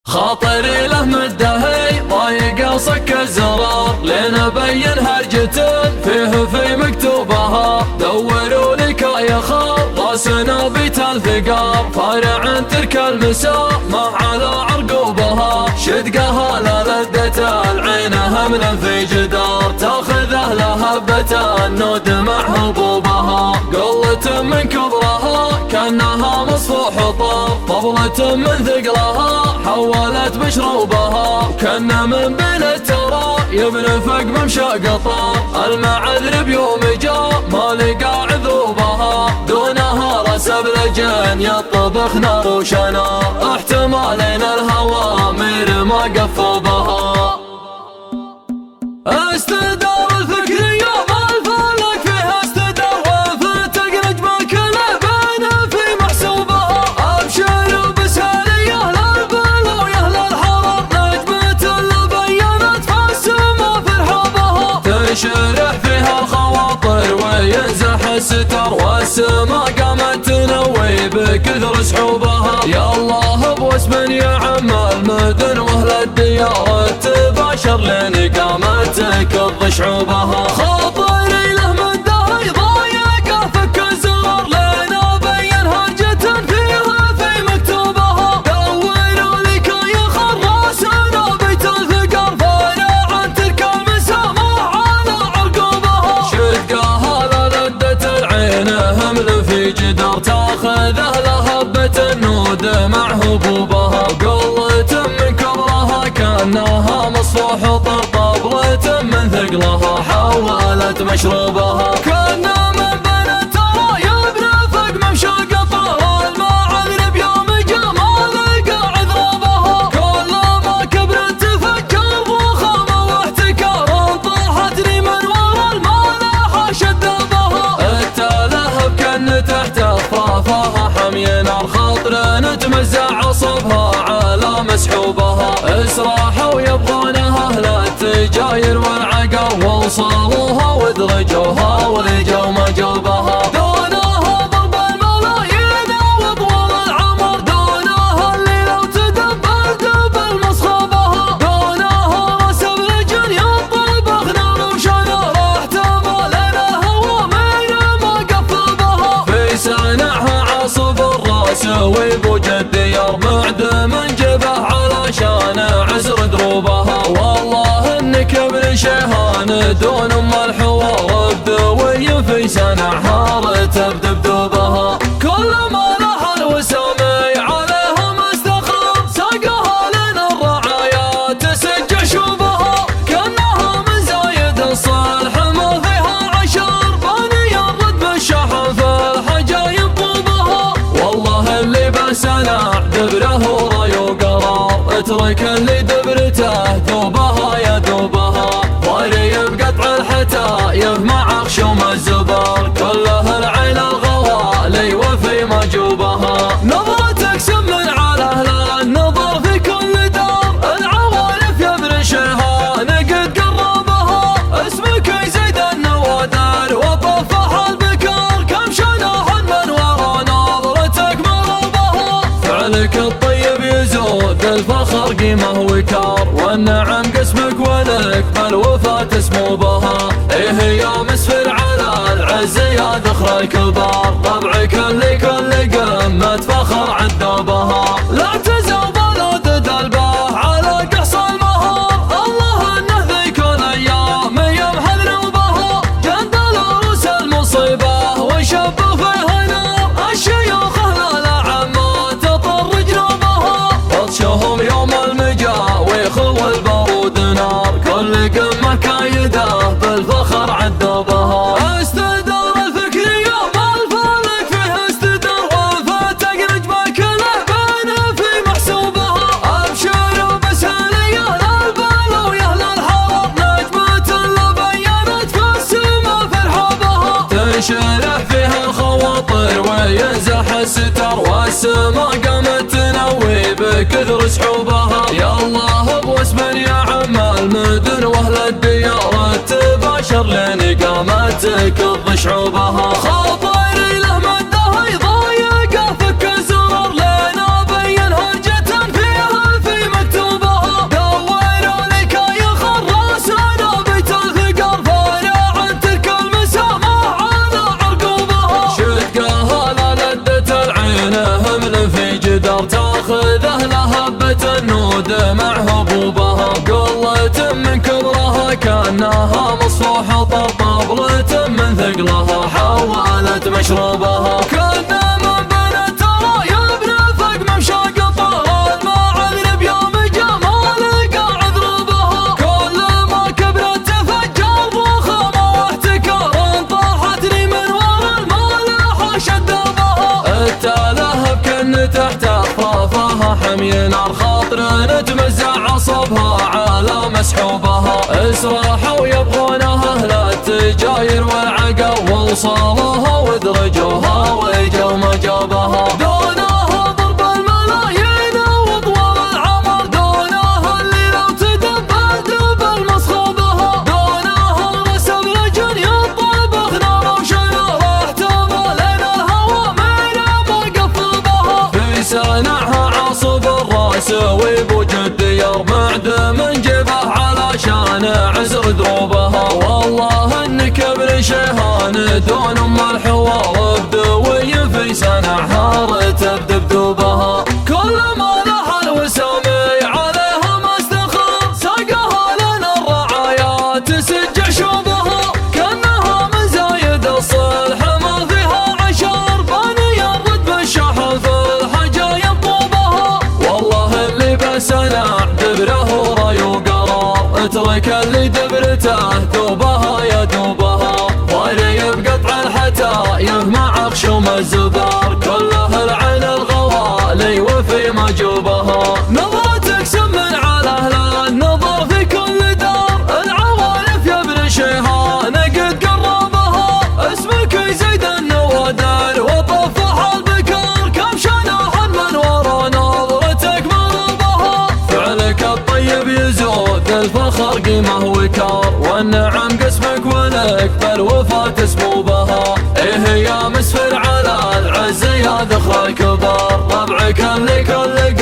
خاطري له مدهي ضايق صك الزرار لين ابين هرجة فيه في مكتوبها. دوروا لك يا خلصنا بيت الثقار فارع ترك المساء ما على عرقوبها. شدقها للدة العين هملا في جدار تاخذه لهبة النود مع هبوبها. قلة من كبرها كانها مصفوح طار طبلة من ثقلها حولت مشروبها. وكان من بين الترى يبنفق ممشى قطار المعذر بيوم جاء ما لقى عذوبها. دونها رسب لجن يطبخ نار وشنار احتمالين الهوامير ما قفوا بها. استدار الفكر يوم الفلك فيها استدار وفتق نجمك لبين في محسوبها. ابشر بسالي يا اهل البلا ويا اهل الحرم نجمة اللي بينت في السما في رحابها. تنشرح فيها الخواطر وينزح الستر والسما قامت تنوي بكثر سحوبها. يا الله بواسم يا عم المدن واهل الديار تباشر لين قامت تكض شعوبها. خاطري له مدهي ضايق فك الزرار لين ابين هرجة فيها في مكتوبها. دوروا لك يا خراسنا بيت الثقار فارع ترك المساء ما على عرقوبها. شدقها للدة العين همل في جدار تاخذه لهبة النود مع هبوبها. قلة من كبرها كانها مصفوح طبلة من ثقلها حولت مشروبها. كان من بين الترى يبنفق ممشى قطار المعذر بيوم جاء ما لقى عذابها. كل ما كبرت تفكر ضخامة واحتكار طاحت لي من ورا المالحة شدبها. التلهب كان تحت اطرافها حمي نار خاطر نتمزع عصبها على مسحوبها. اسراحوا يبغونها اهل التجاير والعقا ووصلوها ودرجوها ولجوا مجوبها. دونها ضرب الملايين وطول العمر دونها اللي لو تدبر دبل مصخبها. دونها رسب لجن يطبخ نار وشنار احتمال الهوى من ما قفبها. في سنعها عصب الراس ويبوج الديار معدم جبه علشان عسر دروبها. والله انك ابن شيهان دون ام الحوار بدوي في سنعها رتب دبدوبها. كل ما لها الوسامي عليهم استخر ساقها لنا الرعايا تسج شوبها. كانها من زايد الصالح ما فيها عشر بني الرد بالشحن في الحجايب طوبها. والله اللي بسنع دبره راي وقرار اترك اللي دبرته ذوبها يا ذوبها. ضاري بقطع الحتايف مع خشوم الزبر كله العين الغوالي وفي مجوبها. نظرتك سم على اهل النظر في كل دار العوالف يا ابن شيهان قد قربها. اسمك يزيد النوادر وطفح البكار كم شناح من ورا نظرتك مربها. فعلك الطيب يزود الفخر قيمه وكار والنعم قسمك ولك بالوفا تسمو بها. ايه يا مسفر على العز يا ذخر الكبار طبعك اللي كل قمة فخر عذابها. لا تزوب بلد دلبه على قص المهار الله انه ذيك الايام يمحى ذنوبها. جند العروس المصيبه وشب فيها نار الشيوخ اهل العمات تطر جنوبها. بطشهم يوم المجاويخ والبارود نار كل قمه كايده بالفخر عذابها. استدار الفكر يوم الفلك فيه استدار وفتق نجمك لبين في محسوبها. ابشر بسالي يا اهل البلا ويا اهل الحرم نجمة اللي بينت في السما في رحابها. تنشرح فيها الخواطر وينزح الستر والسما قامت تنوي بكثر سحوبها. يا الله بواسم يا عم المدن واهل الديار تباشر لين قامت تكض شعوبها. خاطري له مدهي ضايق فك الزرار لين ابين هرجة فيها في مكتوبها. قلة النود مع هبوبها، قلة من كبرها كأنها مصفوح طبلة من ثقلها حولت مشربها. كنا من بين ترى يبنى فوق ممشى قطار ما عذرب يوم جمال قاعد ربها، كل ما كبرت تفجر ضخمة واحتكار طاحتني من ورا المالح شدبها. التالهب كن تحت اطرافها حمي نار خاطر نتمزع عصبها على مسحوبها، اسراحوا يبغونها اهل التجاير والعقل وصالها ودرجوها وجو ما جابها. دونها ضرب الملايين وطوال العمر، دونها اللي لو تدب المصخبها، دونها رسم رجل يطبخ نار وشيله احتمال لين الهوى من ما قفل بها. في سنعها عاصف الراس ويبو جد يرمعد من جبه علشان عزر دروبها، والله انك ابن شيهان دون ام الحوار بدوي في سنعها رتب دبدوبها. كل ما لها الوسامي عليها ما استخر ساقها لنا الرعايا تسجع شوبها، كانها من زايد الصلح ما فيها عشر باني الرد بالشحن في الحجا يطوبها. والله اللي بسنع دبره راي وقرار اترك اللي دبرته دوبها يا دوبها، ضايري بقطع الحتايف مع خشوم الزبار كله العين الغوالي وفي مجوبها. نظرتك سمن على اهل النظر في كل دار، العوالف يا ابن شيهان قد قربها، اسمك زيد النوادر وطفح البكار كم شناح من ورا نظرتك مربها. فعلك الطيب يزود الفخر قيمه وكار، والنعم قسمك ولك بالوفا تسمو بها. ايه يا مسفر على العز يا ذخر الكبار، ربعك اللي كل